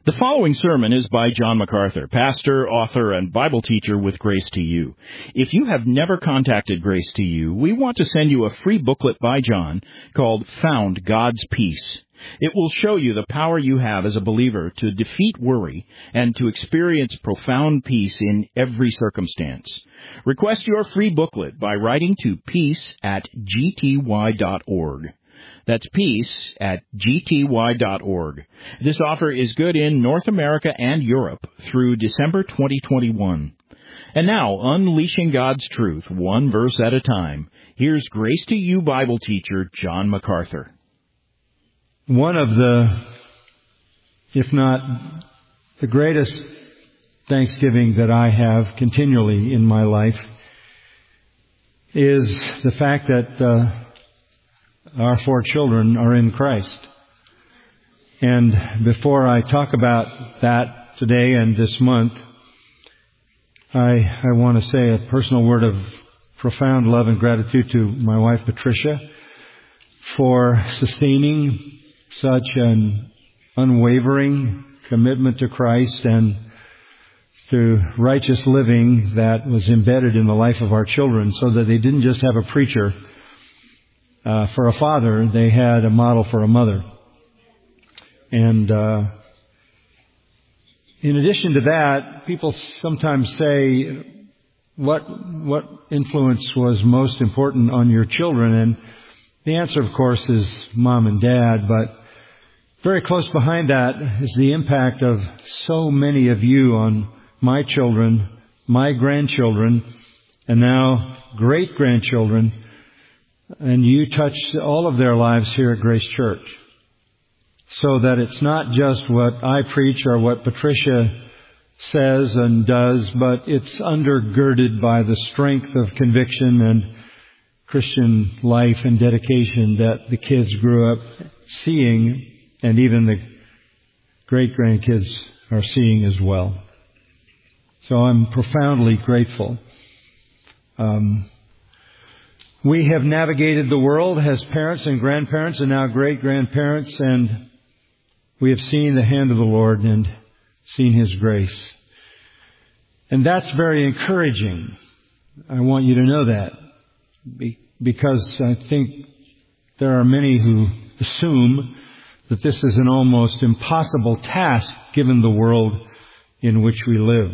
The following sermon is by John MacArthur, pastor, author, and Bible teacher with Grace to You. If you have never contacted Grace to You, we want to send you a free booklet by John called Found God's Peace. It will show you the power you have as a believer to defeat worry and to experience profound peace in every circumstance. Request your free booklet by writing to peace@gty.org. That's peace@gty.org. This offer is good in North America and Europe through December 2021. And now, unleashing God's truth, one verse at a time, here's Grace to You Bible teacher John MacArthur. One of the, if not the greatest thanksgiving that I have continually in my life is the fact that our 4 children are in Christ. And before I talk about that today and this month, I want to say a personal word of profound love and gratitude to my wife Patricia for sustaining such an unwavering commitment to Christ and to righteous living that was embedded in the life of our children, so that they didn't just have a preacher for a father, they had a model for a mother. And in addition to that, people sometimes say, what influence was most important on your children? And the answer, of course, is mom and dad, but very close behind that is the impact of so many of you on my children, my grandchildren, and now great-grandchildren. And you touch all of their lives here at Grace Church. So that it's not just what I preach or what Patricia says and does, but it's undergirded by the strength of conviction and Christian life and dedication that the kids grew up seeing, and even the great-grandkids are seeing as well. So I'm profoundly grateful. We have navigated the world as parents and grandparents and now great-grandparents, and we have seen the hand of the Lord and seen His grace. And that's very encouraging. I want you to know that, because I think there are many who assume that this is an almost impossible task given the world in which we live.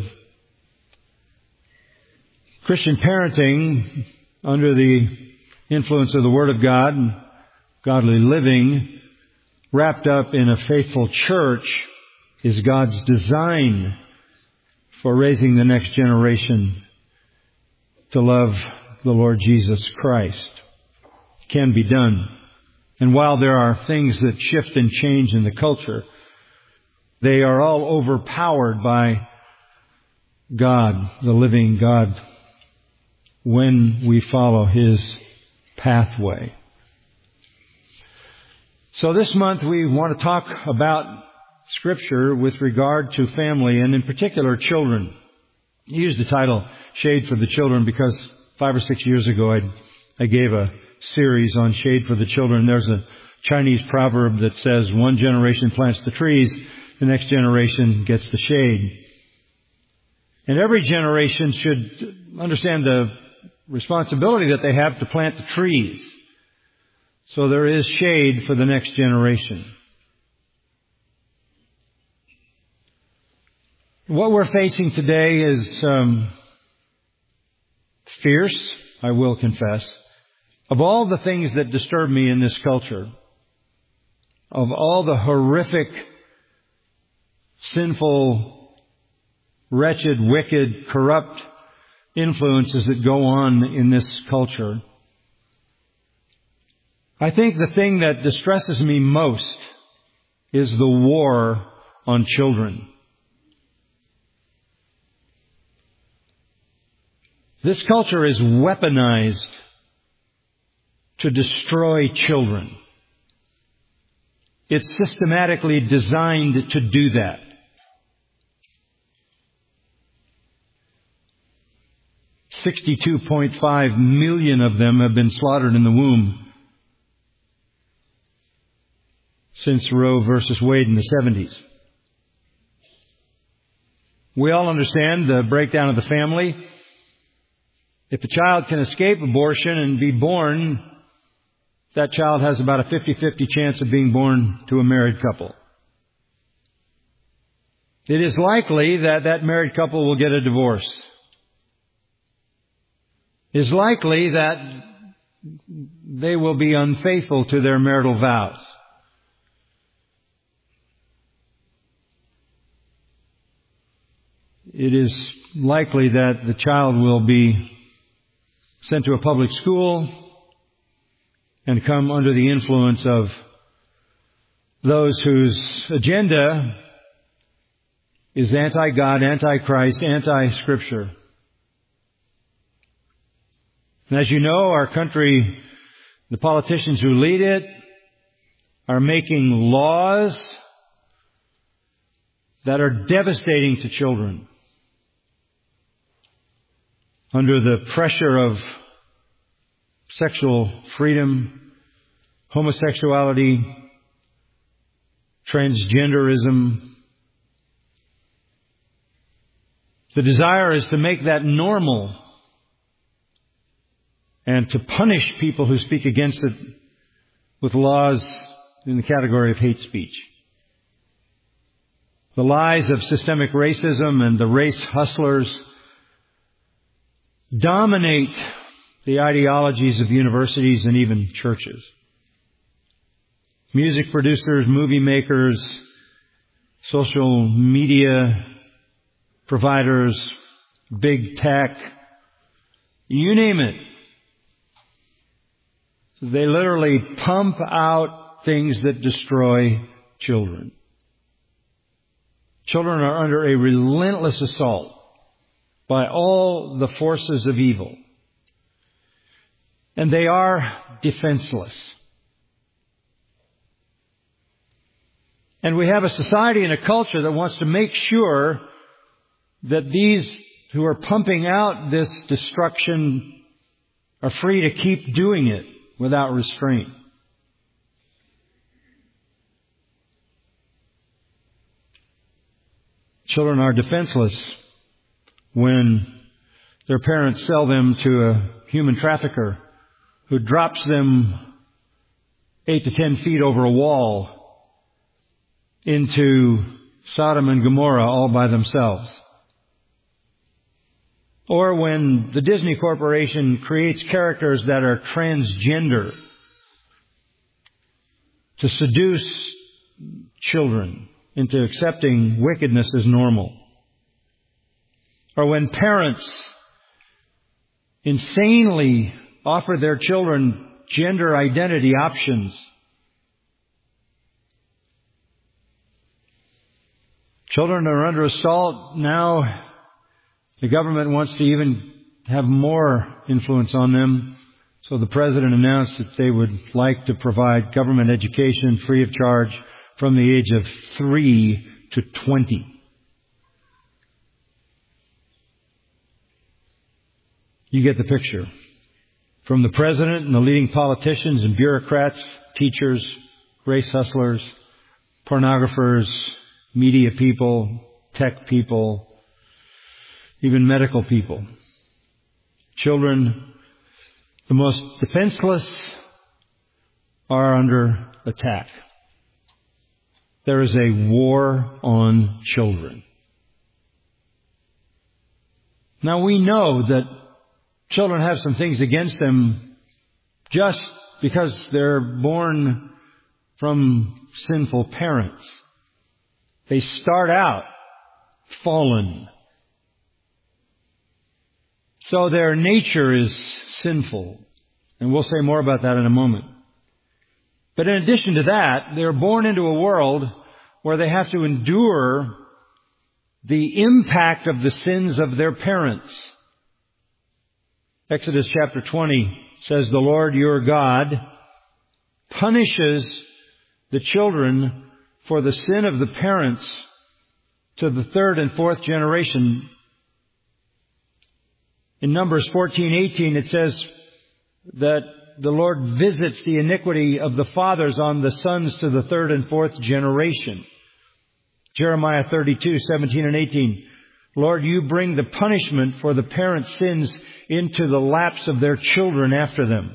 Christian parenting, under the influence of the Word of God and godly living, wrapped up in a faithful church, is God's design for raising the next generation to love the Lord Jesus Christ. It can be done. And while there are things that shift and change in the culture, they are all overpowered by God, the living God, when we follow His pathway. So this month we want to talk about Scripture with regard to family, and in particular children. I used the title Shade for the Children because 5 or 6 years ago I gave a series on Shade for the Children. There's a Chinese proverb that says, one generation plants the trees, the next generation gets the shade. And every generation should understand the responsibility that they have to plant the trees, so there is shade for the next generation. What we're facing today is fierce, I will confess. Of all the things that disturb me in this culture, of all the horrific, sinful, wretched, wicked, corrupt influences that go on in this culture, I think the thing that distresses me most is the war on children. This culture is weaponized to destroy children. It's systematically designed to do that. 62.5 million of them have been slaughtered in the womb since Roe versus Wade in the 70s. We all understand the breakdown of the family. If a child can escape abortion and be born, that child has about a 50-50 chance of being born to a married couple. It is likely that that married couple will get a divorce. It is likely that they will be unfaithful to their marital vows. It is likely that the child will be sent to a public school and come under the influence of those whose agenda is anti-God, anti-Christ, anti-Scripture. And as you know, our country, the politicians who lead it, are making laws that are devastating to children. Under the pressure of sexual freedom, homosexuality, transgenderism, the desire is to make that normal and to punish people who speak against it with laws in the category of hate speech. The lies of systemic racism and the race hustlers dominate the ideologies of universities and even churches. Music producers, movie makers, social media providers, big tech, you name it. They literally pump out things that destroy children. Children are under a relentless assault by all the forces of evil. And they are defenseless. And we have a society and a culture that wants to make sure that these who are pumping out this destruction are free to keep doing it without restraint. Children are defenseless when their parents sell them to a human trafficker who drops them 8 to 10 feet over a wall into Sodom and Gomorrah all by themselves. Or when the Disney Corporation creates characters that are transgender to seduce children into accepting wickedness as normal. Or when parents insanely offer their children gender identity options. Children are under assault now. The government wants to even have more influence on them. So the President announced that they would like to provide government education free of charge from the age of 3 to 20. You get the picture. From the President and the leading politicians and bureaucrats, teachers, race hustlers, pornographers, media people, tech people, even medical people. Children, the most defenseless, are under attack. There is a war on children. Now we know that children have some things against them just because they're born from sinful parents. They start out fallen. So their nature is sinful. And we'll say more about that in a moment. But in addition to that, they're born into a world where they have to endure the impact of the sins of their parents. Exodus chapter 20 says, "The Lord your God punishes the children for the sin of the parents to the 3rd and 4th generation." In Numbers 14:18 it says that the Lord visits the iniquity of the fathers on the sons to the 3rd and 4th generation. Jeremiah 32:17 and 18. Lord, you bring the punishment for the parents' sins into the laps of their children after them.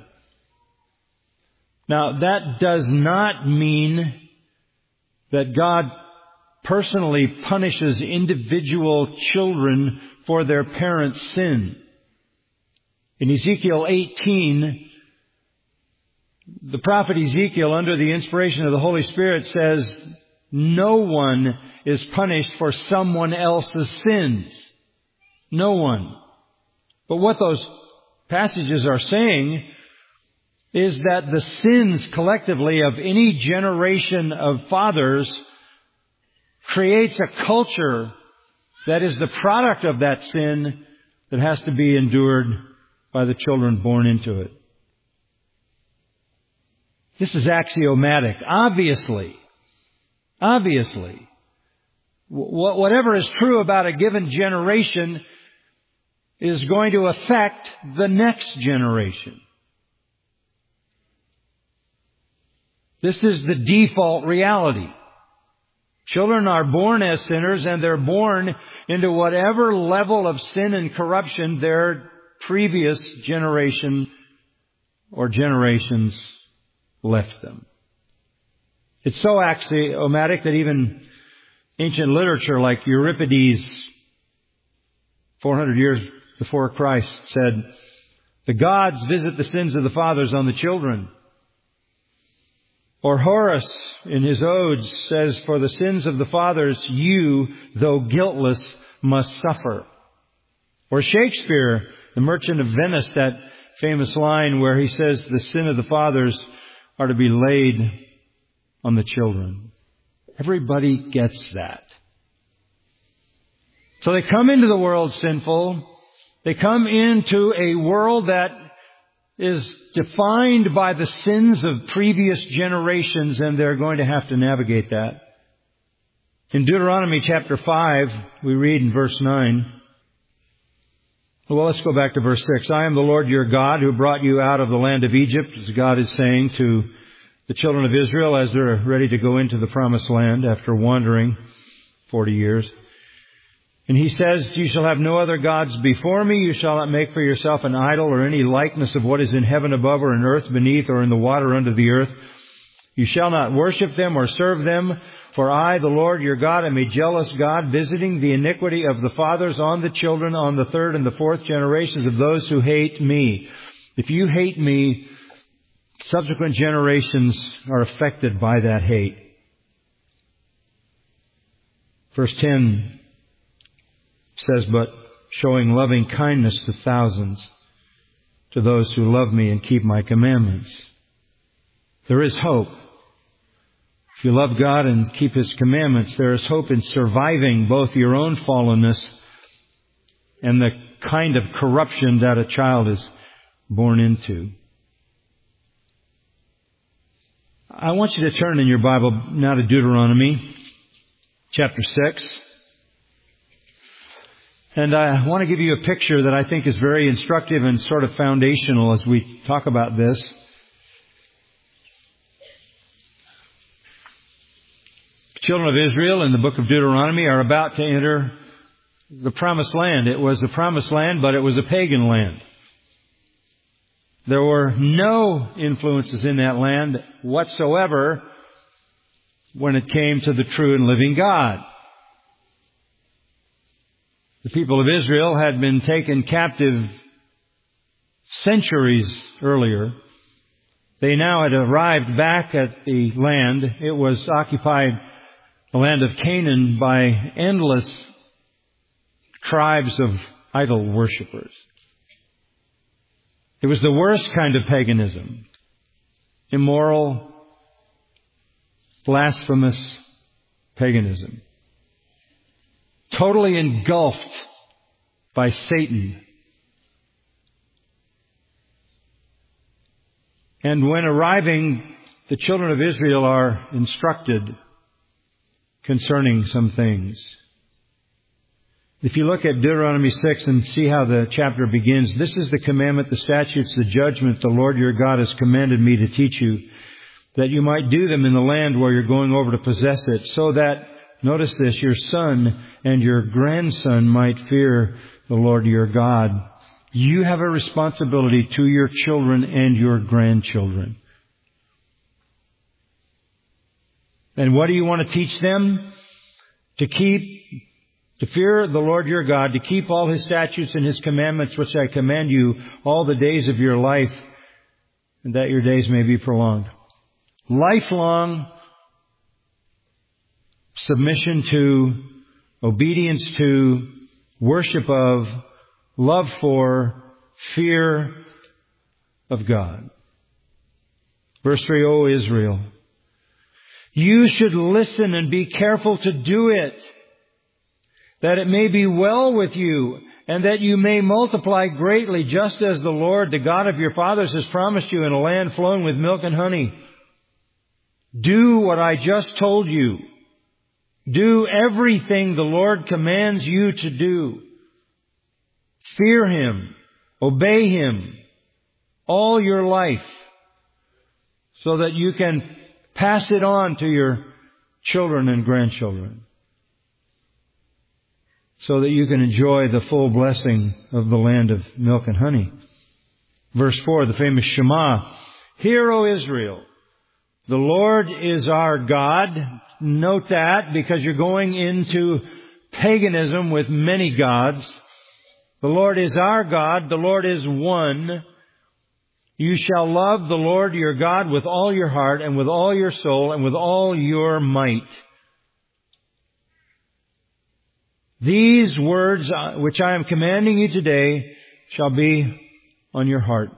Now, that does not mean that God personally punishes individual children for their parents' sin. In Ezekiel 18, the prophet Ezekiel, under the inspiration of the Holy Spirit, says, no one is punished for someone else's sins. No one. But what those passages are saying is that the sins collectively of any generation of fathers creates a culture that is the product of that sin that has to be endured by the children born into it. This is axiomatic. Obviously, whatever is true about a given generation is going to affect the next generation. This is the default reality. Children are born as sinners, and they're born into whatever level of sin and corruption their previous generation or generations left them. It's so axiomatic that even ancient literature like Euripides, 400 years before Christ, said, the gods visit the sins of the fathers on the children. Or Horace, in his Odes, says, for the sins of the fathers, you, though guiltless, must suffer. Or Shakespeare, The Merchant of Venice, that famous line where he says, the sin of the fathers are to be laid on the children. Everybody gets that. So they come into the world sinful. They come into a world that is defined by the sins of previous generations, and they're going to have to navigate that. In Deuteronomy chapter 5, we read in verse 9. Well, let's go back to verse 6. I am the Lord your God who brought you out of the land of Egypt, as God is saying to the children of Israel as they're ready to go into the promised land after wandering 40 years. And He says, you shall have no other gods before me. You shall not make for yourself an idol or any likeness of what is in heaven above or in earth beneath or in the water under the earth. You shall not worship them or serve them. For I, the Lord your God, am a jealous God, visiting the iniquity of the fathers on the children, on the third and the fourth generations of those who hate me. If you hate me, subsequent generations are affected by that hate. Verse 10 says, but showing loving kindness to thousands, to those who love me and keep my commandments. There is hope. If you love God and keep His commandments, there is hope in surviving both your own fallenness and the kind of corruption that a child is born into. I want you to turn in your Bible now to Deuteronomy chapter 6. And I want to give you a picture that I think is very instructive and sort of foundational as we talk about this. The children of Israel in the book of Deuteronomy are about to enter the promised land. It was the promised land, but it was a pagan land. There were no influences in that land whatsoever when it came to the true and living God. The people of Israel had been taken captive centuries earlier. They now had arrived back at the land. It was occupied, the land of Canaan, by endless tribes of idol worshippers. It was the worst kind of paganism. Immoral, blasphemous paganism. Totally engulfed by Satan. And when arriving, the children of Israel are instructed concerning some things. If you look at Deuteronomy 6 and see how the chapter begins, this is the commandment, the statutes, the judgment the Lord your God has commanded me to teach you, that you might do them in the land where you're going over to possess it, so that notice this, your son and your grandson might fear the Lord your God. You have a responsibility to your children and your grandchildren. And what do you want to teach them? To fear the Lord your God, to keep all His statutes and His commandments, which I command you all the days of your life, and that your days may be prolonged. Lifelong submission to, obedience to, worship of, love for, fear of God. Verse 3, O Israel, you should listen and be careful to do it, that it may be well with you, and that you may multiply greatly, just as the Lord, the God of your fathers, has promised you in a land flowing with milk and honey. Do what I just told you. Do everything the Lord commands you to do. Fear Him. Obey Him all your life, so that you can pass it on to your children and grandchildren, so that you can enjoy the full blessing of the land of milk and honey. Verse 4, the famous Shema. Hear, O Israel, the Lord is our God. Note that, because you're going into paganism with many gods. The Lord is our God. The Lord is one. You shall love the Lord your God with all your heart and with all your soul and with all your might. These words which I am commanding you today shall be on your heart.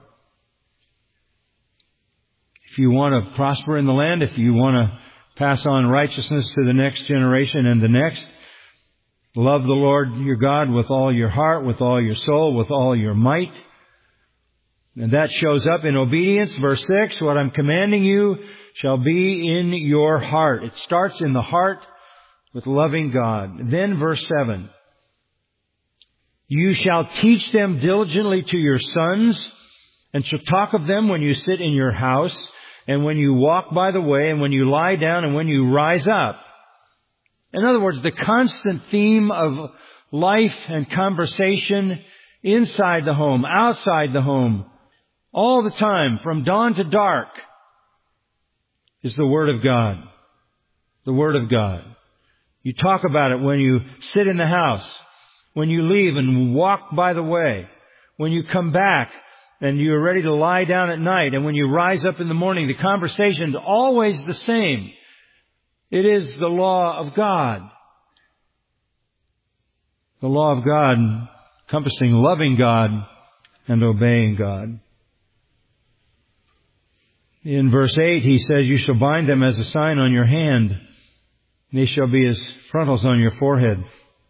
If you want to prosper in the land, if you want to pass on righteousness to the next generation and the next, love the Lord your God with all your heart, with all your soul, with all your might. And that shows up in obedience. Verse 6, what I'm commanding you shall be in your heart. It starts in the heart with loving God. Then verse 7, you shall teach them diligently to your sons, and shall talk of them when you sit in your house, and when you walk by the way, and when you lie down, and when you rise up. In other words, the constant theme of life and conversation inside the home, outside the home, all the time, from dawn to dark, is the Word of God. The Word of God. You talk about it when you sit in the house, when you leave and walk by the way, when you come back and you're ready to lie down at night, and when you rise up in the morning. The conversation's always the same. It is the law of God. The law of God encompassing loving God and obeying God. In verse 8, he says, you shall bind them as a sign on your hand. They shall be as frontals on your forehead.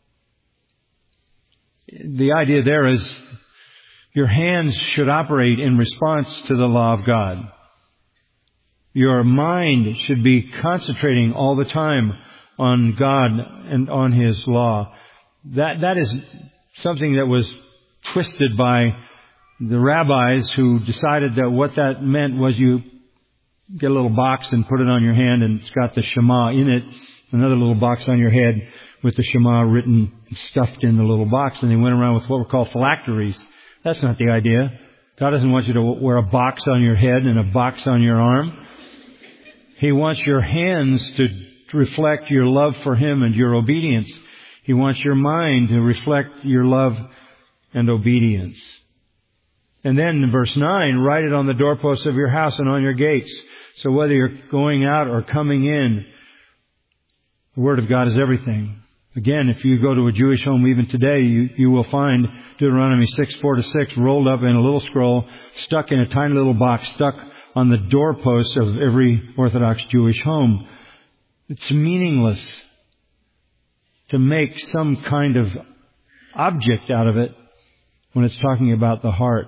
The idea there is your hands should operate in response to the law of God. Your mind should be concentrating all the time on God and on His law. That is something that was twisted by the rabbis, who decided that what that meant was you get a little box and put it on your hand, and it's got the Shema in it. Another little box on your head with the Shema written and stuffed in the little box. And they went around with what were called phylacteries. That's not the idea. God doesn't want you to wear a box on your head and a box on your arm. He wants your hands to reflect your love for Him and your obedience. He wants your mind to reflect your love and obedience. And then in verse 9, write it on the doorposts of your house and on your gates. So whether you're going out or coming in, the Word of God is everything. Again, if you go to a Jewish home even today, you will find Deuteronomy 6:4-6 rolled up in a little scroll, stuck in a tiny little box, stuck on the doorpost of every Orthodox Jewish home. It's meaningless to make some kind of object out of it when it's talking about the heart.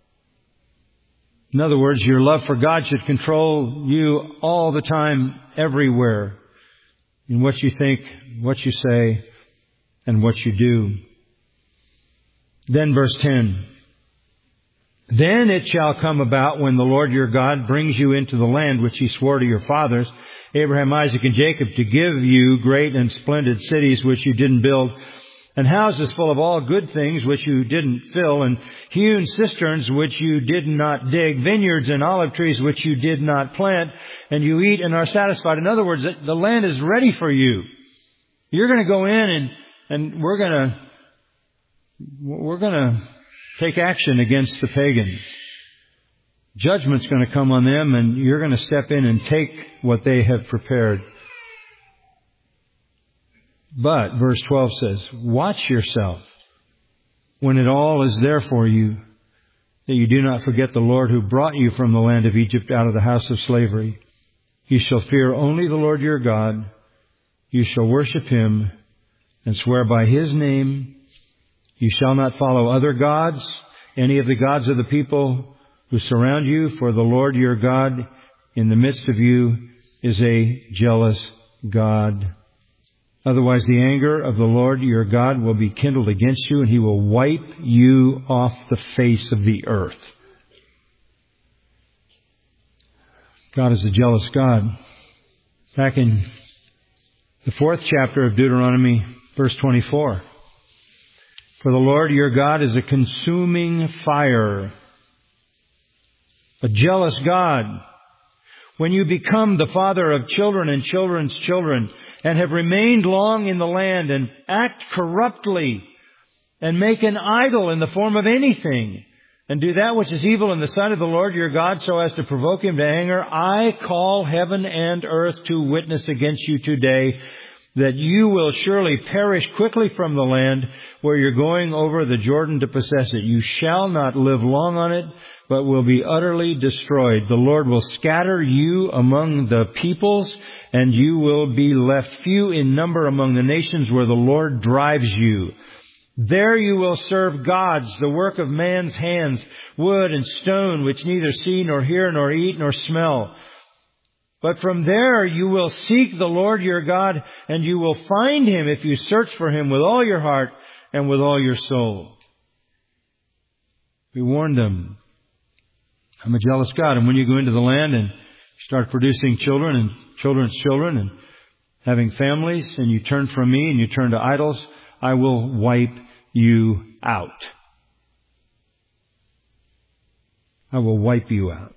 In other words, your love for God should control you all the time, everywhere, in what you think, what you say, and what you do. Then verse 10. Then it shall come about when the Lord your God brings you into the land which He swore to your fathers, Abraham, Isaac, and Jacob, to give you great and splendid cities which you didn't build, and houses full of all good things which you didn't fill, and hewn cisterns which you did not dig, vineyards and olive trees which you did not plant, and you eat and are satisfied. In other words, the land is ready for you. You're going to go in and we're going to take action against the pagans. Judgment's going to come on them, and you're going to step in and take what they have prepared. But, verse 12 says, watch yourself when it all is there for you, that you do not forget the Lord who brought you from the land of Egypt out of the house of slavery. You shall fear only the Lord your God. You shall worship Him and swear by His name. You shall not follow other gods, any of the gods of the people who surround you, for the Lord your God in the midst of you is a jealous God. Otherwise the anger of the Lord your God will be kindled against you, and He will wipe you off the face of the earth. God is a jealous God. Back in the 4th chapter of Deuteronomy, verse 24. For the Lord your God is a consuming fire, a jealous God. When you become the father of children and children's children, and have remained long in the land, and act corruptly, and make an idol in the form of anything, and do that which is evil in the sight of the Lord your God, so as to provoke Him to anger, I call heaven and earth to witness against you today, that you will surely perish quickly from the land where you're going over the Jordan to possess it. You shall not live long on it, but will be utterly destroyed. The Lord will scatter you among the peoples, and you will be left few in number among the nations where the Lord drives you. There you will serve gods, the work of man's hands, wood and stone, which neither see nor hear nor eat nor smell. But from there you will seek the Lord your God, and you will find Him if you search for Him with all your heart and with all your soul. We warned them, I'm a jealous God. And when you go into the land and start producing children and children's children and having families, and you turn from Me and you turn to idols, I will wipe you out. I will wipe you out.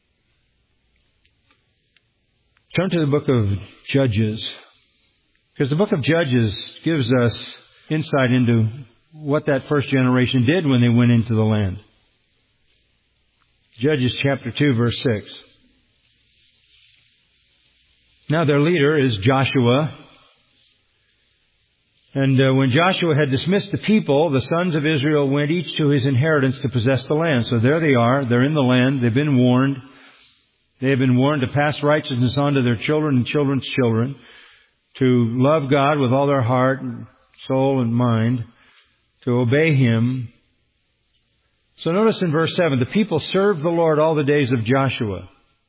Turn to the book of Judges, because the book of Judges gives us insight into what that first generation did when they went into the land. Judges chapter 2, verse 6. Now their leader is Joshua. And when Joshua had dismissed the people, the sons of Israel went each to his inheritance to possess the land. So there they are. They're in the land. They've been warned. They have been warned to pass righteousness on to their children and children's children, to love God with all their heart and soul and mind, to obey Him. So notice in verse 7, the people served the Lord all the days of Joshua,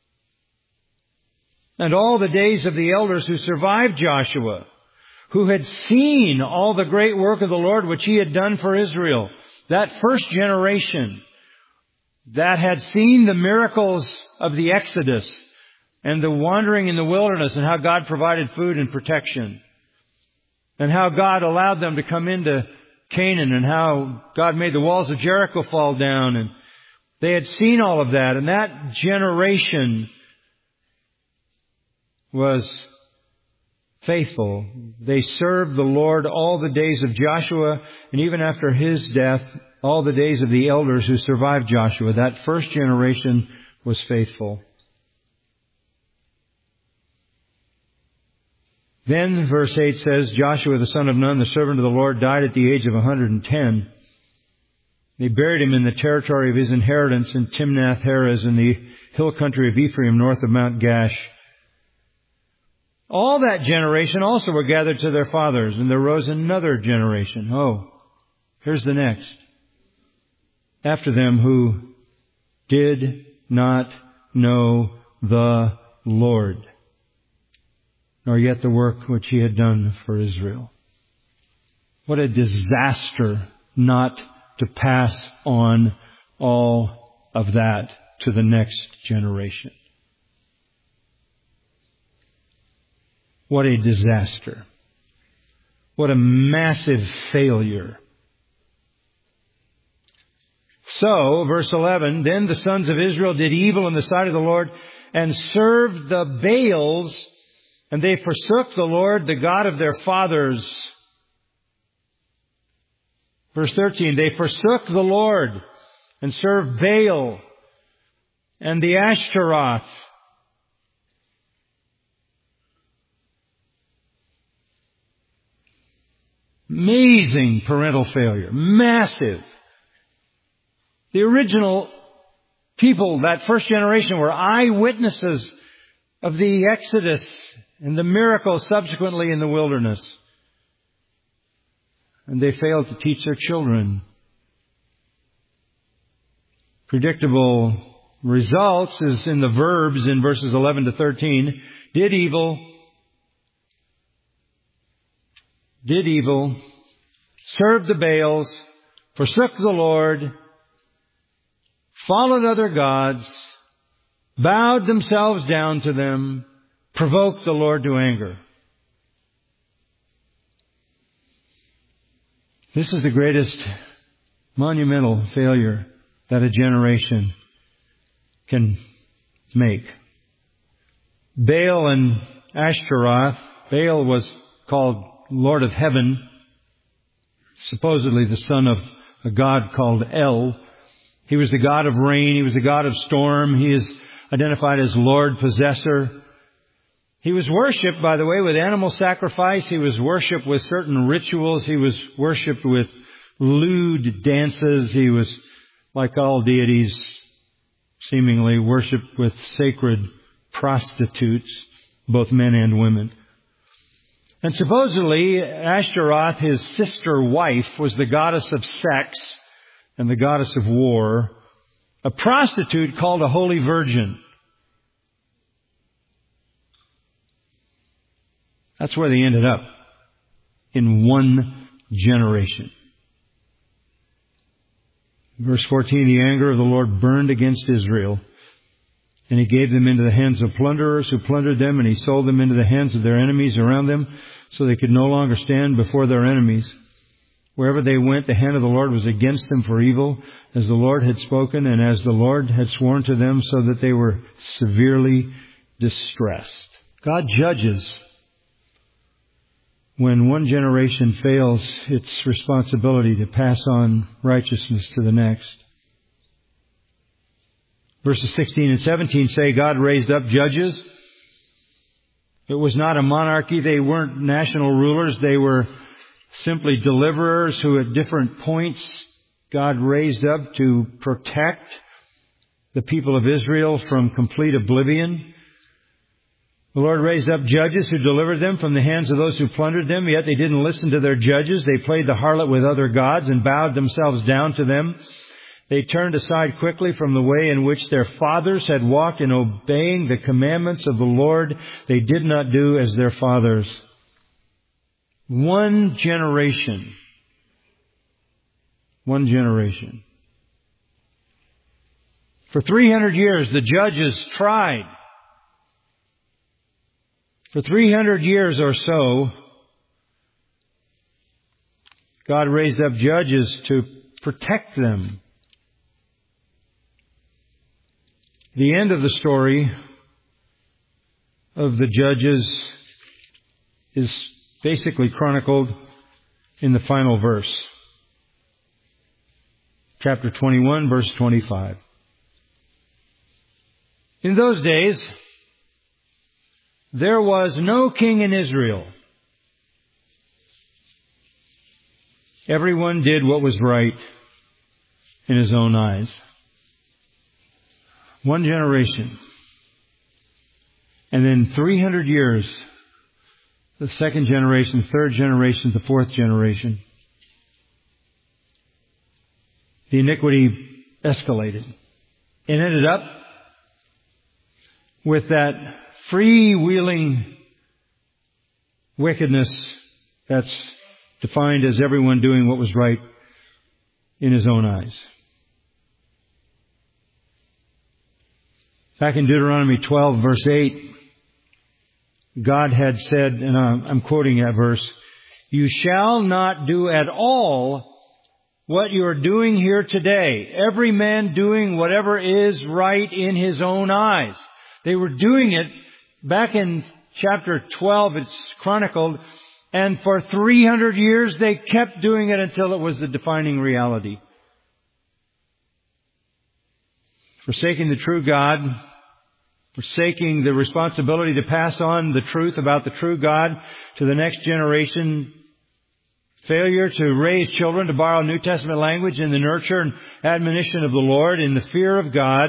and all the days of the elders who survived Joshua, who had seen all the great work of the Lord which He had done for Israel. That first generation that had seen the miracles of the Exodus and the wandering in the wilderness, and how God provided food and protection, and how God allowed them to come into Canaan, and how God made the walls of Jericho fall down. And they had seen all of that, and that generation was faithful. They served the Lord all the days of Joshua, and even after his death, all the days of the elders who survived Joshua. That first generation was faithful. Then verse 8 says, Joshua the son of Nun, the servant of the Lord, died at the age of 110. They buried him in the territory of his inheritance in Timnath-Heres in the hill country of Ephraim, north of Mount Gash. All that generation also were gathered to their fathers, and there rose another generation. Oh, here's the next. After them, who did not know the Lord, nor yet the work which He had done for Israel. What a disaster not to pass on all of that to the next generation. What a disaster. What a massive failure. So, verse 11, then the sons of Israel did evil in the sight of the Lord and served the Baals, and they forsook the Lord, the God of their fathers. Verse 13, they forsook the Lord and served Baal and the Ashtaroth. Amazing parental failure. Massive. The original people, that first generation, were eyewitnesses of the Exodus and the miracles subsequently in the wilderness. And they failed to teach their children. Predictable results is in the verbs in verses 11 to 13. Did evil, served the Baals, forsook the Lord, followed other gods, bowed themselves down to them, provoked the Lord to anger. This is the greatest monumental failure that a generation can make. Baal and Ashtaroth. Baal was called Lord of Heaven, supposedly the son of a god called El. He was the god of rain. He was the god of storm. He is identified as Lord Possessor. He was worshipped, by the way, with animal sacrifice. He was worshipped with certain rituals. He was worshipped with lewd dances. He was, like all deities, seemingly worshipped with sacred prostitutes, both men and women. And supposedly, Ashtaroth, his sister wife, was the goddess of sex and the goddess of war, a prostitute called a holy virgin. That's where they ended up, in one generation. Verse 14, the anger of the Lord burned against Israel, and He gave them into the hands of plunderers who plundered them, and He sold them into the hands of their enemies around them, so they could no longer stand before their enemies. Wherever they went, the hand of the Lord was against them for evil, as the Lord had spoken, and as the Lord had sworn to them, so that they were severely distressed. God judges when one generation fails its responsibility to pass on righteousness to the next. Verses 16 and 17 say God raised up judges. It was not a monarchy. They weren't national rulers. They were simply deliverers who at different points God raised up to protect the people of Israel from complete oblivion. The Lord raised up judges who delivered them from the hands of those who plundered them, yet they didn't listen to their judges. They played the harlot with other gods and bowed themselves down to them. They turned aside quickly from the way in which their fathers had walked in obeying the commandments of the Lord. They did not do as their fathers. One generation. One generation. For 300 years, the judges tried. For 300 years or so, God raised up judges to protect them. The end of the story of the judges is basically chronicled in the final verse. Chapter 21, verse 25. In those days, there was no king in Israel. Everyone did what was right in his own eyes. One generation. And then 300 years, the second generation, the third generation, the fourth generation. The iniquity escalated. It ended up with that freewheeling wickedness that's defined as everyone doing what was right in his own eyes. Back in Deuteronomy 12, verse 8, God had said, and I'm quoting that verse, "You shall not do at all what you are doing here today, every man doing whatever is right in his own eyes." They were doing it back in chapter 12, it's chronicled, and for 300 years they kept doing it until it was the defining reality. Forsaking the true God, forsaking the responsibility to pass on the truth about the true God to the next generation, failure to raise children, to borrow New Testament language in the nurture and admonition of the Lord in the fear of God,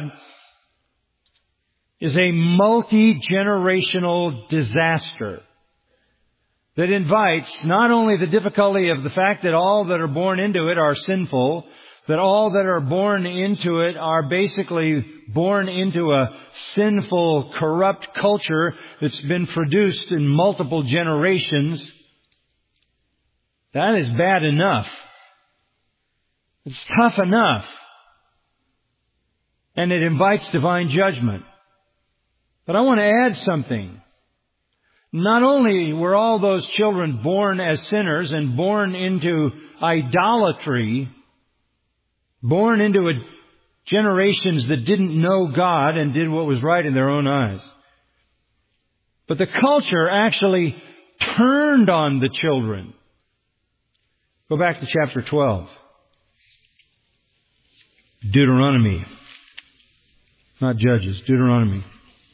is a multi-generational disaster that invites not only the difficulty of the fact that all that are born into it are sinful, that all that are born into it are basically born into a sinful, corrupt culture that's been produced in multiple generations. That is bad enough. It's tough enough. And it invites divine judgment. But I want to add something. Not only were all those children born as sinners and born into idolatry, born into generations that didn't know God and did what was right in their own eyes, but the culture actually turned on the children. Go back to chapter 12. Deuteronomy. Not Judges, Deuteronomy.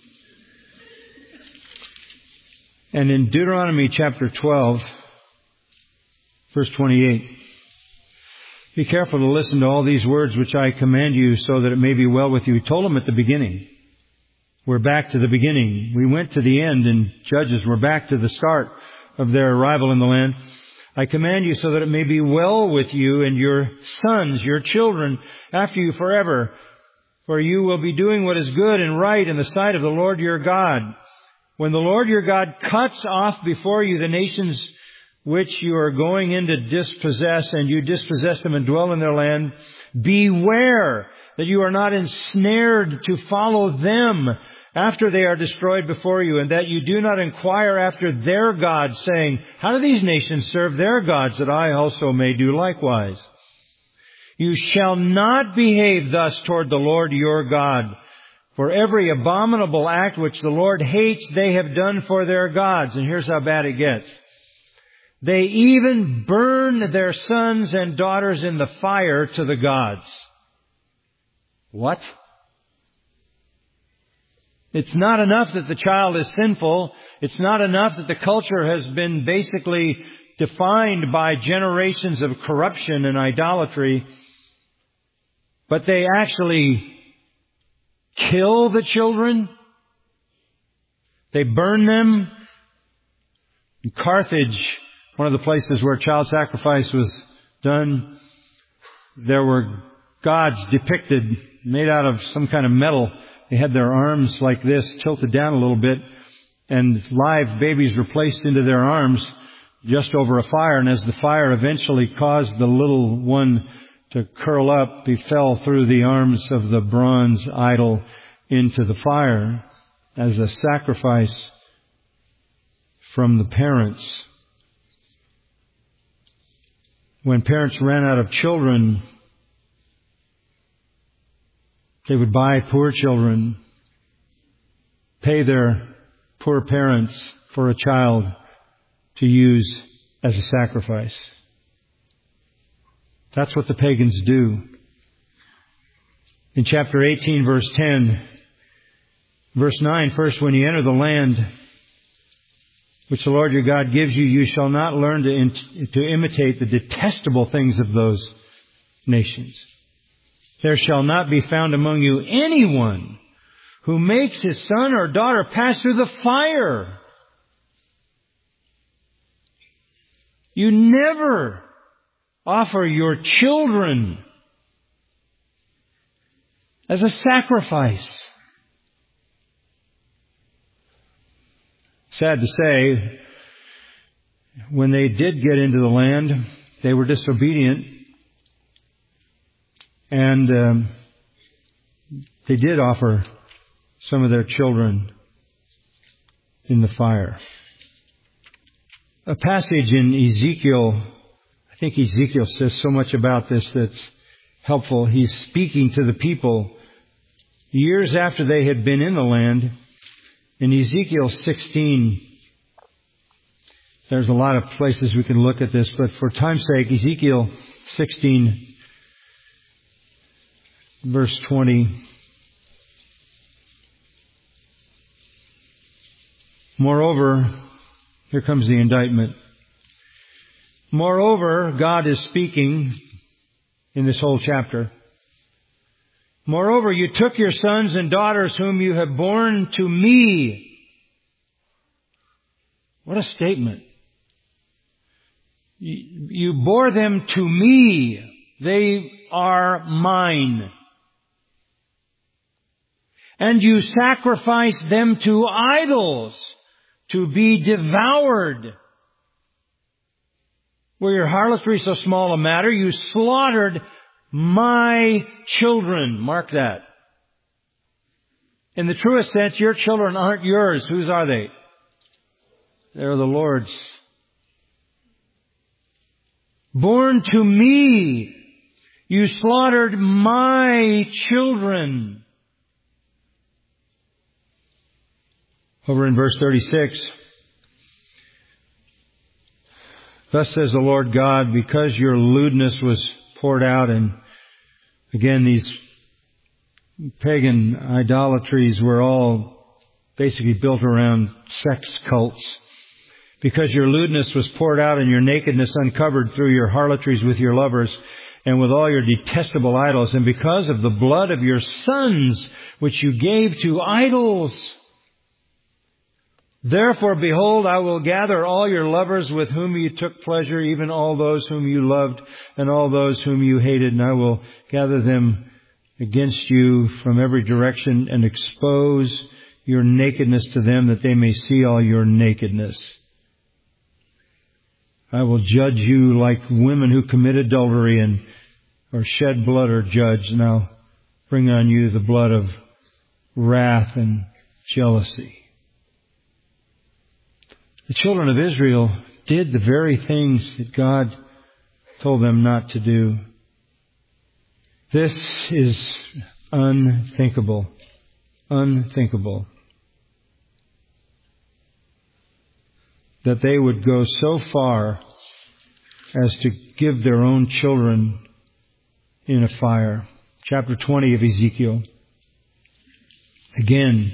And in Deuteronomy chapter 12, verse 28, "Be careful to listen to all these words which I command you so that it may be well with you." He told them at the beginning. We're back to the beginning. We went to the end in Judges. We're back to the start of their arrival in the land. "I command you so that it may be well with you and your sons, your children, after you forever. For you will be doing what is good and right in the sight of the Lord your God. When the Lord your God cuts off before you the nations which you are going in to dispossess, and you dispossess them and dwell in their land, beware that you are not ensnared to follow them after they are destroyed before you, and that you do not inquire after their gods, saying, 'How do these nations serve their gods, that I also may do likewise?' You shall not behave thus toward the Lord your God. For every abominable act which the Lord hates, they have done for their gods." And here's how bad it gets. "They even burn their sons and daughters in the fire to the gods." What? It's not enough that the child is sinful. It's not enough that the culture has been basically defined by generations of corruption and idolatry. But they actually kill the children. They burn them. In Carthage, one of the places where child sacrifice was done, there were gods depicted, made out of some kind of metal. They had their arms like this, tilted down a little bit, and live babies were placed into their arms just over a fire. And as the fire eventually caused the little one to curl up, he fell through the arms of the bronze idol into the fire as a sacrifice from the parents. When parents ran out of children, they would buy poor children, pay their poor parents for a child to use as a sacrifice. That's what the pagans do. In chapter 18, verse 10, verse 9, "First, when you enter the land which the Lord your God gives you, you shall not learn to imitate the detestable things of those nations. There shall not be found among you anyone who makes his son or daughter pass through the fire. You never offer your children as a sacrifice." Sad to say, when they did get into the land, they were disobedient. And they did offer some of their children in the fire. A passage in Ezekiel, I think Ezekiel says so much about this that's helpful. He's speaking to the people years after they had been in the land. In Ezekiel 16, there's a lot of places we can look at this, but for time's sake, Ezekiel 16, verse 20. Moreover, here comes the indictment. Moreover, God is speaking in this whole chapter. Moreover, you took your sons and daughters whom you have borne to me. What a statement. You bore them to me. They are mine. And you sacrificed them to idols to be devoured. Were your harlotry so small a matter? You slaughtered my children. Mark that. In the truest sense, your children aren't yours. Whose are they? They're the Lord's. Born to me, you slaughtered my children. Over in verse 36, thus says the Lord God, because your lewdness was poured out, and again these pagan idolatries were all basically built around sex cults. Because your lewdness was poured out and your nakedness uncovered through your harlotries with your lovers and with all your detestable idols, and because of the blood of your sons which you gave to idols. Therefore, behold, I will gather all your lovers with whom you took pleasure, even all those whom you loved and all those whom you hated, and I will gather them against you from every direction and expose your nakedness to them, that they may see all your nakedness. I will judge you like women who commit adultery or shed blood are judged, and I'll bring on you the blood of wrath and jealousy. The children of Israel did the very things that God told them not to do. This is unthinkable. Unthinkable. That they would go so far as to give their own children in a fire. Chapter 20 of Ezekiel. Again,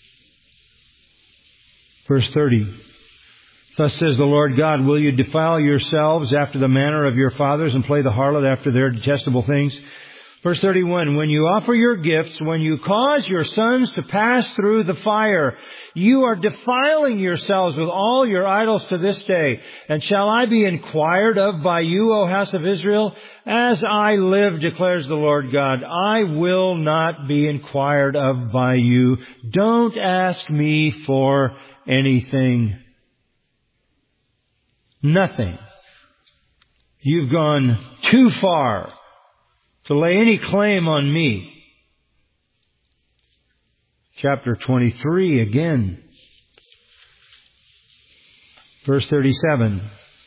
verse 30. Thus says the Lord God, will you defile yourselves after the manner of your fathers and play the harlot after their detestable things? Verse 31, when you offer your gifts, when you cause your sons to pass through the fire, you are defiling yourselves with all your idols to this day. And shall I be inquired of by you, O house of Israel? As I live, declares the Lord God, I will not be inquired of by you. Don't ask me for anything. Nothing. You've gone too far to lay any claim on me. Chapter 23 again. Verse 37.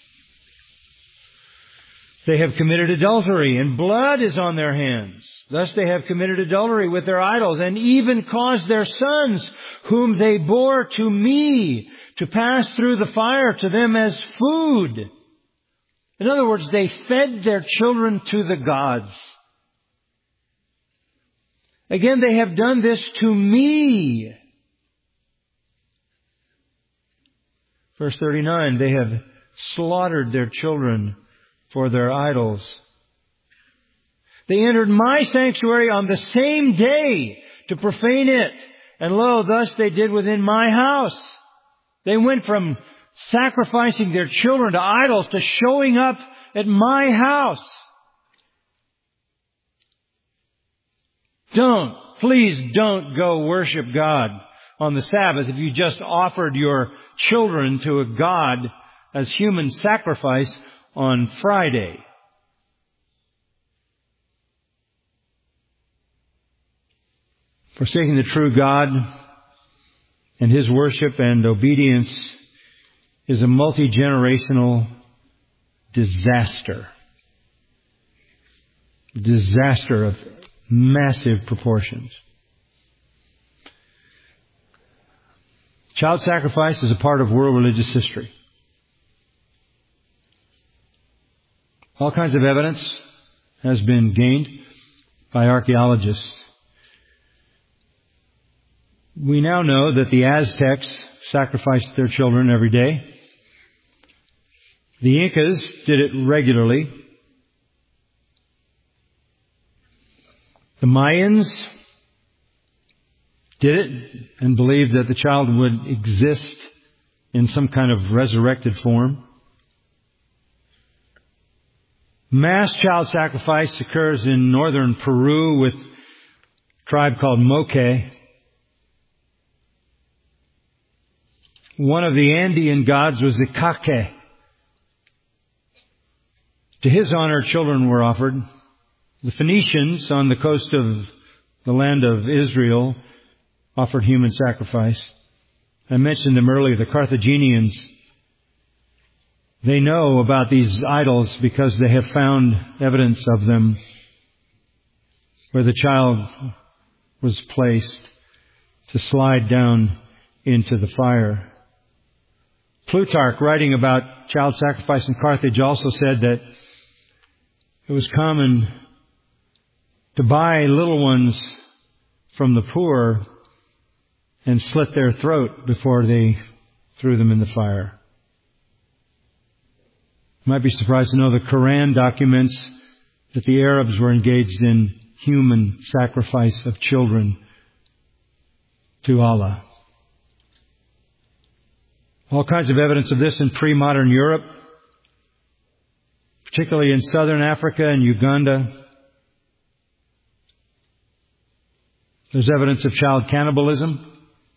They have committed adultery, and blood is on their hands. Thus they have committed adultery with their idols, and even caused their sons, whom they bore to me, to pass through the fire to them as food. In other words, they fed their children to the gods. Again, they have done this to me. Verse 39, they have slaughtered their children for their idols. They entered my sanctuary on the same day to profane it. And lo, thus they did within my house. They went from sacrificing their children to idols to showing up at my house. Please don't go worship God on the Sabbath if you just offered your children to a God as human sacrifice on Friday. Forsaking the true God and His worship and obedience is a multi-generational disaster. Disaster of massive proportions. Child sacrifice is a part of world religious history. All kinds of evidence has been gained by archaeologists. We now know that the Aztecs sacrificed their children every day. The Incas did it regularly. The Mayans did it and believed that the child would exist in some kind of resurrected form. Mass child sacrifice occurs in northern Peru with a tribe called Moche. One of the Andean gods was Icaque. To his honor, children were offered. The Phoenicians on the coast of the land of Israel offered human sacrifice. I mentioned them earlier, the Carthaginians. They know about these idols because they have found evidence of them where the child was placed to slide down into the fire. Plutarch, writing about child sacrifice in Carthage, also said that it was common to buy little ones from the poor and slit their throat before they threw them in the fire. You might be surprised to know the Quran documents that the Arabs were engaged in human sacrifice of children to Allah. All kinds of evidence of this in pre-modern Europe, particularly in southern Africa and Uganda. There's evidence of child cannibalism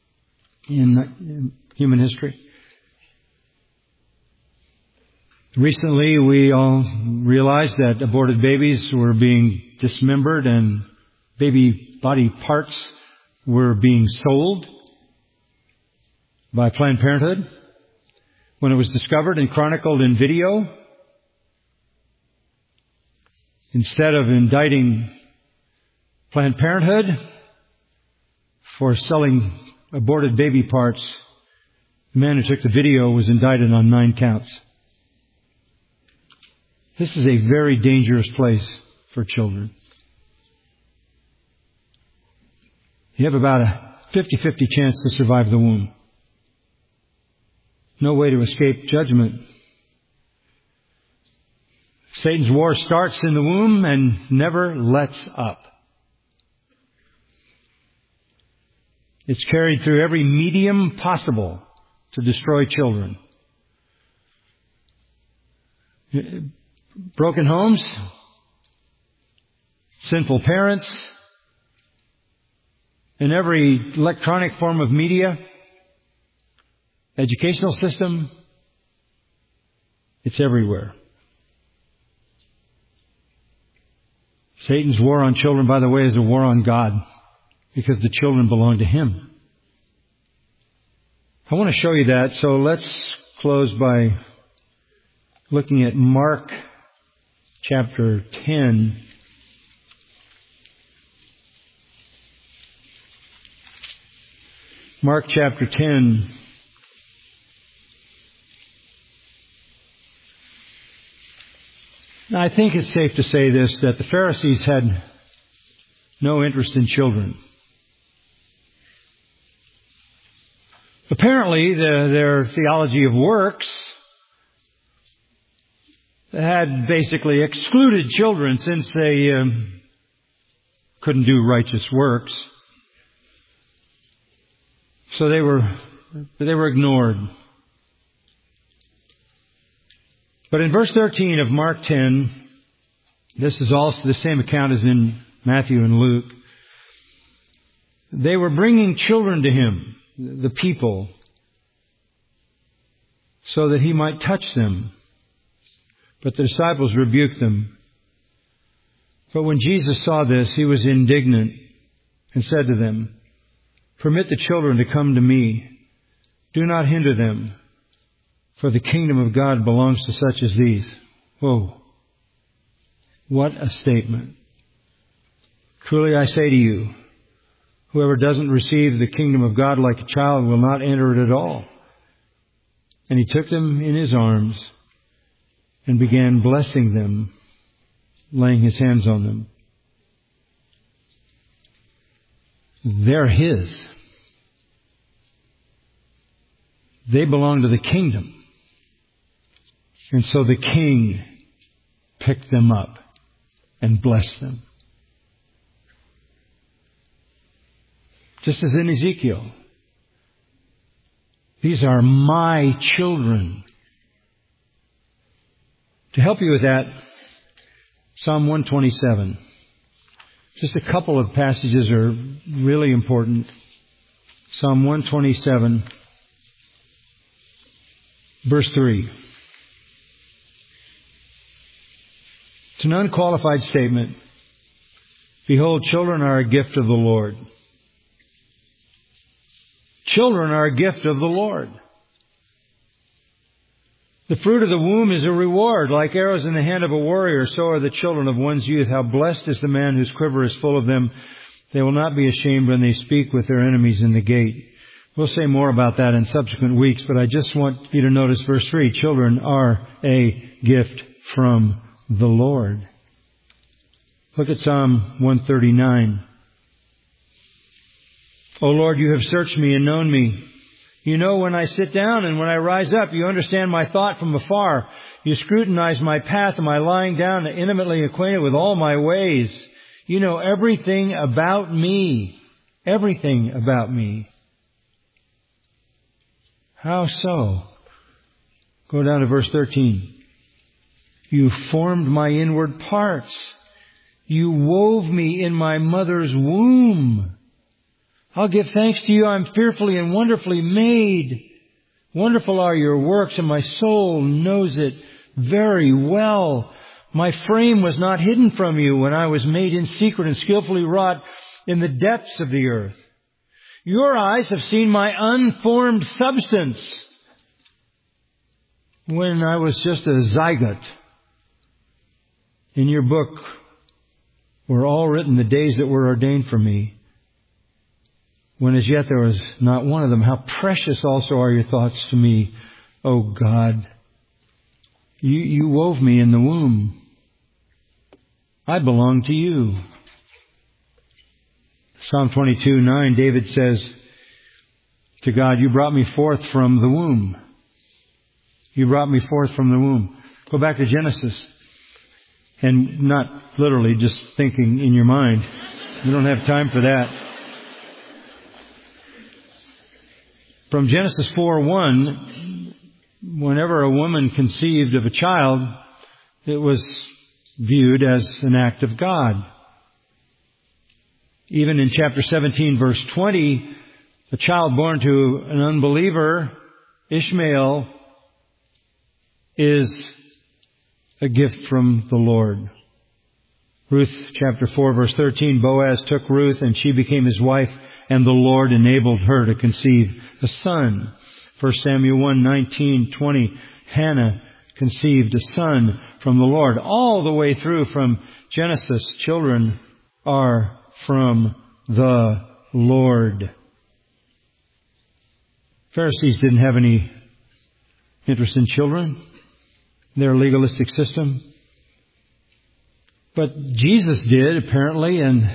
in human history. Recently, we all realized that aborted babies were being dismembered and baby body parts were being sold by Planned Parenthood. When it was discovered and chronicled in video, instead of indicting Planned Parenthood for selling aborted baby parts, the man who took the video was indicted on 9 counts. This is a very dangerous place for children. You have about a 50-50 chance to survive the womb. No way to escape judgment. Satan's war starts in the womb and never lets up. It's carried through every medium possible to destroy children. Broken homes, sinful parents, in every electronic form of media, educational system, it's everywhere. Satan's war on children, by the way, is a war on God because the children belong to Him. I want to show you that, so let's close by looking at Mark chapter 10. Mark chapter 10. Now, I think it's safe to say this, that the Pharisees had no interest in children. Apparently, their theology of works had basically excluded children since they couldn't do righteous works. So they were ignored. But in verse 13 of Mark 10, this is also the same account as in Matthew and Luke. They were bringing children to Him, the people, so that He might touch them. But the disciples rebuked them. But when Jesus saw this, He was indignant and said to them, "Permit the children to come to me. Do not hinder them, for the kingdom of God belongs to such as these." Whoa. What a statement. "Truly I say to you, whoever doesn't receive the kingdom of God like a child will not enter it at all." And He took them in His arms and began blessing them, laying His hands on them. They're His. They belong to the kingdom. And so the King picked them up and blessed them. Just as in Ezekiel. These are my children. To help you with that, Psalm 127. Just a couple of passages are really important. Psalm 127, verse 3. It's an unqualified statement. "Behold, children are a gift of the Lord." Children are a gift of the Lord. "The fruit of the womb is a reward. Like arrows in the hand of a warrior, so are the children of one's youth. How blessed is the man whose quiver is full of them. They will not be ashamed when they speak with their enemies in the gate." We'll say more about that in subsequent weeks, but I just want you to notice verse 3. Children are a gift from the Lord. Look at Psalm 139. "O Lord, you have searched me and known me. You know when I sit down and when I rise up. You understand my thought from afar. You scrutinize my path and my lying down, intimately acquainted with all my ways. You know everything about me." Everything about me. How so? Go down to verse 13. "You formed my inward parts. You wove me in my mother's womb. I'll give thanks to you. I'm fearfully and wonderfully made. Wonderful are your works, and my soul knows it very well. My frame was not hidden from you when I was made in secret and skillfully wrought in the depths of the earth. Your eyes have seen my unformed substance when I was just a zygote. In your book were all written the days that were ordained for me, when as yet there was not one of them. How precious also are your thoughts to me, O God. You wove me in the womb. I belong to you." Psalm 22:9, David says to God, "You brought me forth from the womb." You brought me forth from the womb. Go back to Genesis. And not literally, just thinking in your mind. We don't have time for that. From Genesis 4:1, whenever a woman conceived of a child, it was viewed as an act of God. Even in chapter 17, verse 20, a child born to an unbeliever, Ishmael, is a gift from the Lord. Ruth chapter 4, verse 13, Boaz took Ruth and she became his wife, and the Lord enabled her to conceive a son. 1 Samuel 1:19-20, Hannah conceived a son from the Lord. All the way through from Genesis, children are from the Lord. Pharisees didn't have any interest in children, their legalistic system. But Jesus did, apparently, and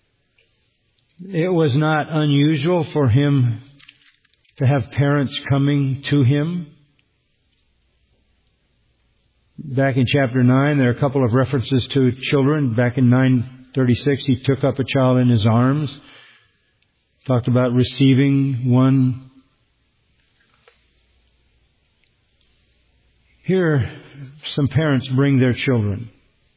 it was not unusual for Him to have parents coming to Him. Back in chapter 9, there are a couple of references to children. Back in 9:36, He took up a child in His arms. Talked about receiving one. Here, some parents bring their children.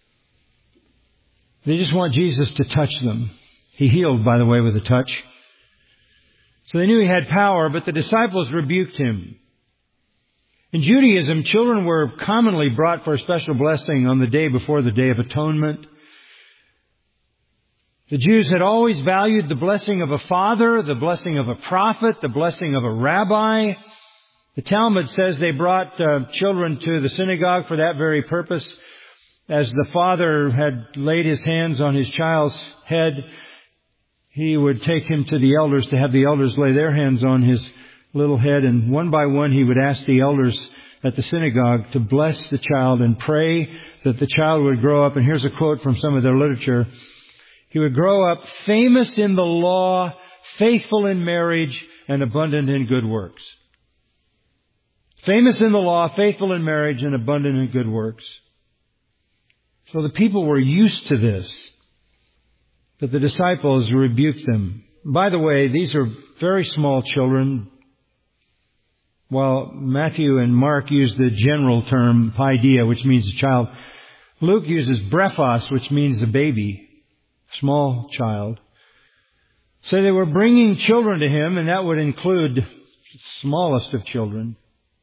They just want Jesus to touch them. He healed, by the way, with a touch. So they knew He had power, but the disciples rebuked Him. In Judaism, children were commonly brought for a special blessing on the day before the Day of Atonement. The Jews had always valued the blessing of a father, the blessing of a prophet, the blessing of a rabbi. The Talmud says they brought children to the synagogue for that very purpose. As the father had laid his hands on his child's head, he would take him to the elders to have the elders lay their hands on his little head. And one by one he would ask the elders at the synagogue to bless the child and pray that the child would grow up. And here's a quote from some of their literature. He would grow up famous in the law, faithful in marriage, and abundant in good works. Famous in the law, faithful in marriage, and abundant in good works. So the people were used to this, but the disciples rebuked them. By the way, these are very small children. While Matthew and Mark use the general term paideia, which means a child, Luke uses brephos, which means a baby, small child. So they were bringing children to him, and that would include the smallest of children.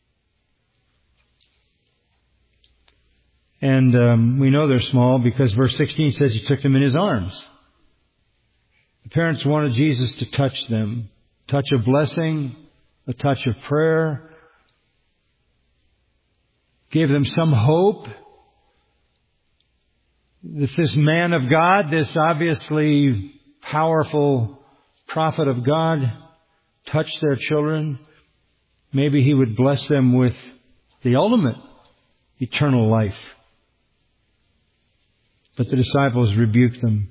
And we know they're small because verse 16 says he took them in his arms. The parents wanted Jesus to touch them. Touch of blessing, a touch of prayer. Gave them some hope that this man of God, this obviously powerful prophet of God, touched their children. Maybe he would bless them with the ultimate eternal life. But the disciples rebuked them.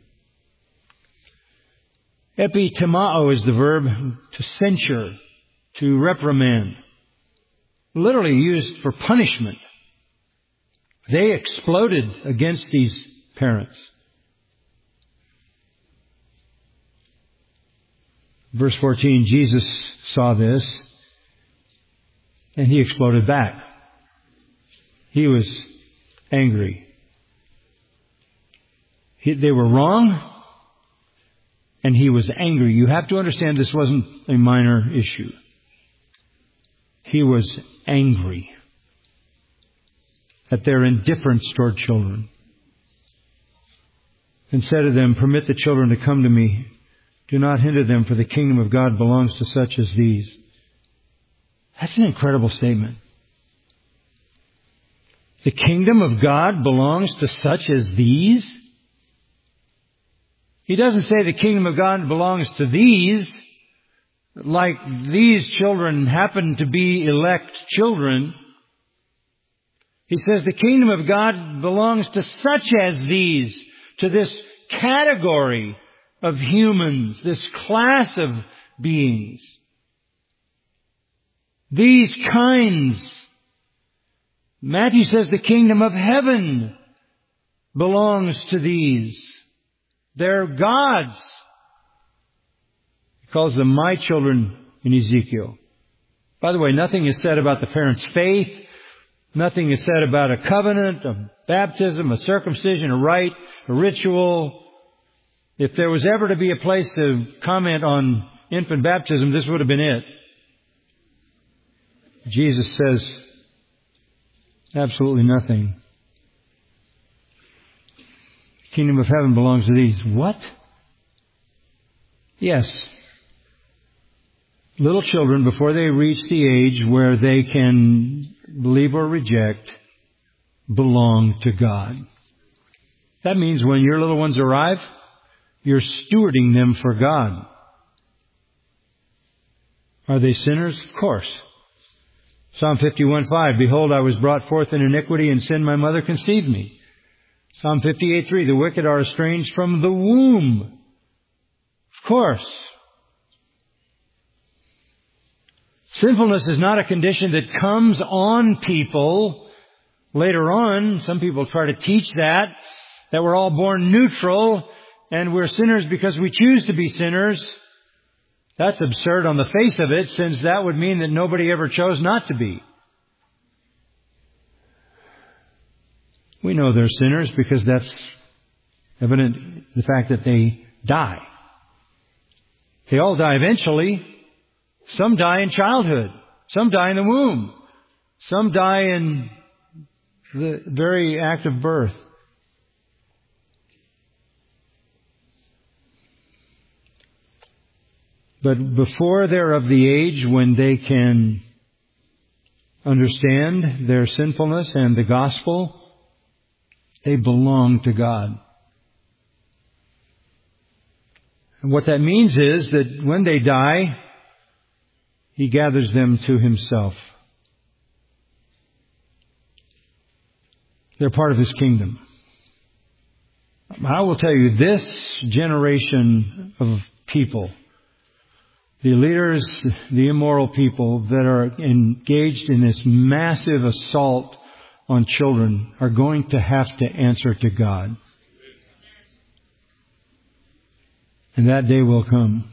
Epitemao is the verb to censure, to reprimand. Literally used for punishment. They exploded against these parents. Verse 14, Jesus saw this and he exploded back. He was angry. They were wrong and he was angry. You have to understand this wasn't a minor issue. He was angry at their indifference toward children. And said to them, permit the children to come to me. Do not hinder them, for the kingdom of God belongs to such as these. That's an incredible statement. The kingdom of God belongs to such as these? He doesn't say the kingdom of God belongs to these, like these children happen to be elect children. He says the kingdom of God belongs to such as these, to this category of humans, this class of beings. These kinds. Matthew says the kingdom of heaven belongs to these. They're God's. He calls them my children in Ezekiel. By the way, nothing is said about the parents' faith. Nothing is said about a covenant, a baptism, a circumcision, a rite, a ritual. If there was ever to be a place to comment on infant baptism, this would have been it. Jesus says absolutely nothing. The kingdom of heaven belongs to these. What? Yes. Little children, before they reach the age where they can believe or reject, belong to God. That means when your little ones arrive, you're stewarding them for God. Are they sinners? Of course. Psalm 51:5, behold, I was brought forth in iniquity, and sin my mother conceived me. Psalm 58:3, the wicked are estranged from the womb. Of course. Sinfulness is not a condition that comes on people later on. Some people try to teach that we're all born neutral and we're sinners because we choose to be sinners. That's absurd on the face of it, since that would mean that nobody ever chose not to be. We know they're sinners because that's evident in the fact that they die. They all die eventually. Some die in childhood. Some die in the womb. Some die in the very act of birth. But before they're of the age when they can understand their sinfulness and the gospel, they belong to God. And what that means is that when they die, He gathers them to Himself. They're part of His kingdom. I will tell you, this generation of people, the leaders, the immoral people that are engaged in this massive assault on children, are going to have to answer to God. And that day will come.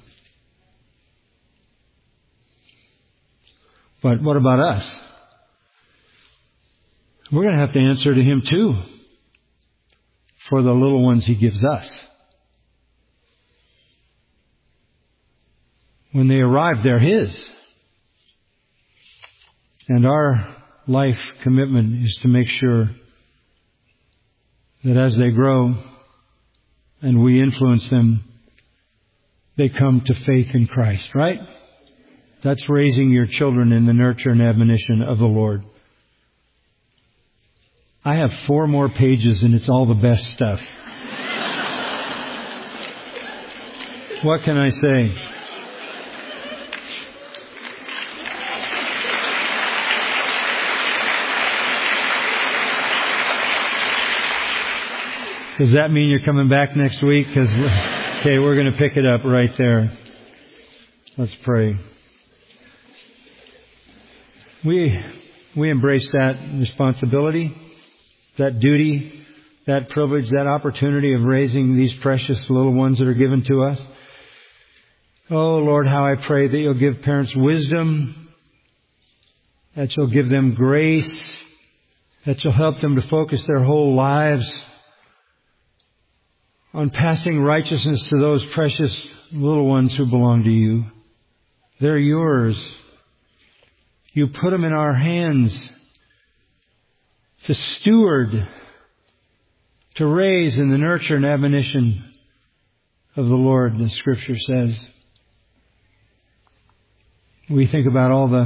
But what about us? We're going to have to answer to Him too, for the little ones He gives us. When they arrive, they're His. And our life commitment is to make sure that as they grow and we influence them, they come to faith in Christ, right? That's raising your children in the nurture and admonition of the Lord. I have 4 more pages and it's all the best stuff. What can I say? Does that mean you're coming back next week? Okay, we're going to pick it up right there. Let's pray. We embrace that responsibility, that duty, that privilege, that opportunity of raising these precious little ones that are given to us. Oh, Lord, how I pray that You'll give parents wisdom, that You'll give them grace, that You'll help them to focus their whole lives on passing righteousness to those precious little ones who belong to You. They're Yours. You put them in our hands to steward, to raise in the nurture and admonition of the Lord, the Scripture says. We think about all the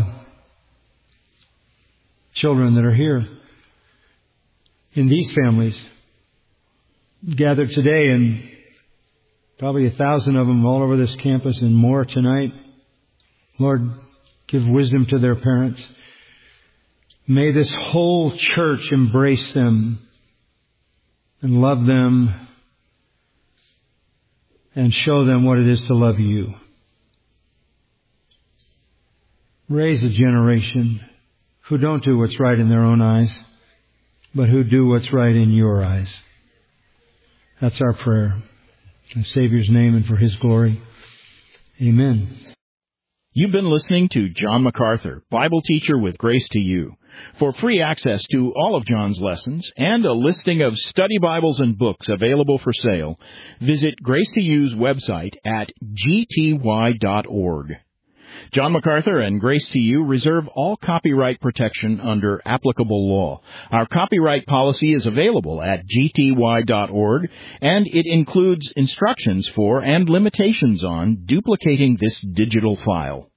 children that are here in these families gathered today, and probably 1,000 of them all over this campus and more tonight. Lord, give wisdom to their parents. May this whole church embrace them and love them and show them what it is to love You. Raise a generation who don't do what's right in their own eyes, but who do what's right in Your eyes. That's our prayer. In the Savior's name and for His glory. Amen. You've been listening to John MacArthur, Bible teacher with Grace to You. For free access to all of John's lessons and a listing of study Bibles and books available for sale, visit Grace to You's website at gty.org. John MacArthur and Grace to You reserve all copyright protection under applicable law. Our copyright policy is available at gty.org, and it includes instructions for and limitations on duplicating this digital file.